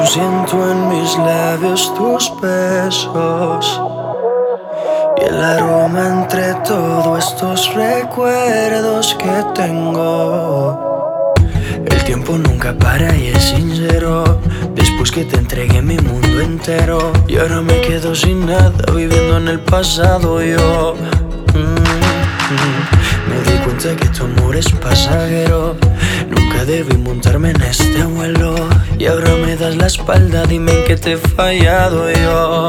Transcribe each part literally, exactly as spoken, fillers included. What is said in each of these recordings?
siento en mis labios tus besos y el aroma entre todos estos recuerdos que tengo. El tiempo nunca para y es sincero. Después que te entregué mi mundo entero y ahora me quedo sin nada, viviendo en el pasado yo. Mm-hmm. Me di cuenta que tu amor es pasajero. Nunca debí montarme en este vuelo y ahora me das la espalda, dime en qué te he fallado yo.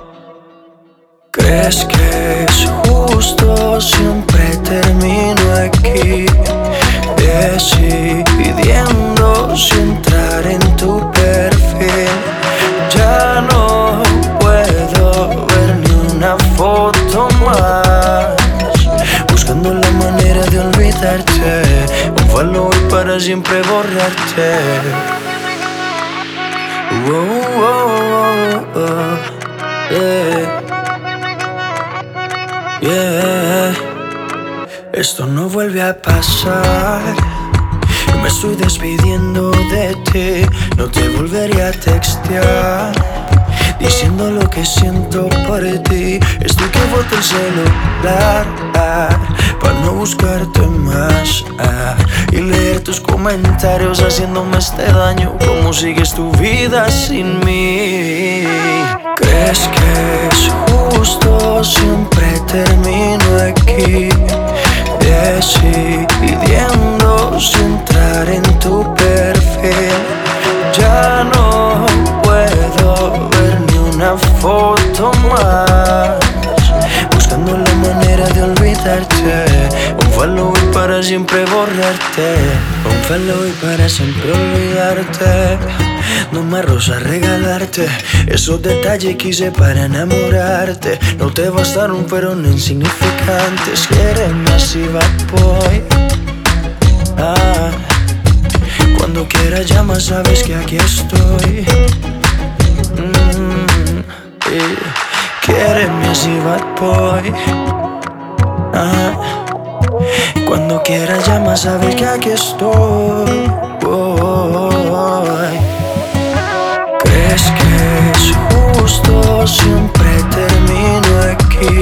¿Crees que es justo? Siempre termino aquí decidiendo si entrar en tu perfil. Ya no puedo ver ni una foto más, buscando la manera de olvidarte, un follow y para siempre borrarte. Oh, oh, oh, oh, yeah. Yeah. Esto no vuelve a pasar. Me estoy despidiendo de ti. No te volveré a textear diciendo lo que siento por ti. Estoy que boto el celular ah, para no buscarte más ah, y leer tus comentarios haciéndome este daño. ¿Cómo sigues tu vida sin mí? ¿Crees que es justo? Siempre termino aquí decidiendo si entrar en tu perfil. Ya no puedo ver ni una foto más, buscando la manera de olvidarte, un follow y para siempre borrarte, un follow y para siempre olvidarte. No me rosa regalarte esos detalles que hice para enamorarte. No te bastaron, fueron insignificantes. Quiéreme así, bad boy. Ah, cuando quieras llama, sabes que aquí estoy. Mm, yeah. Quiéreme así, bad boy. Ah, cuando quieras llama, sabes que aquí estoy. Oh, ¿crees que es justo? Siempre termino aquí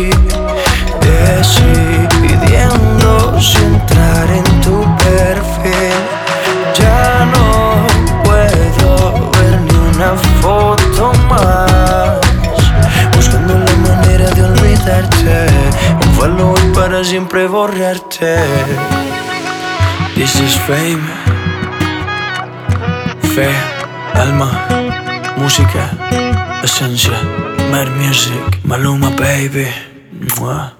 decidiendo si entrar en tu perfil. Ya no puedo ver ni una foto más, buscando la manera de olvidarte, un follow para siempre borrarte. This is fame, fe, alma, música, esencia, Mad Music, Maluma baby. Mwah.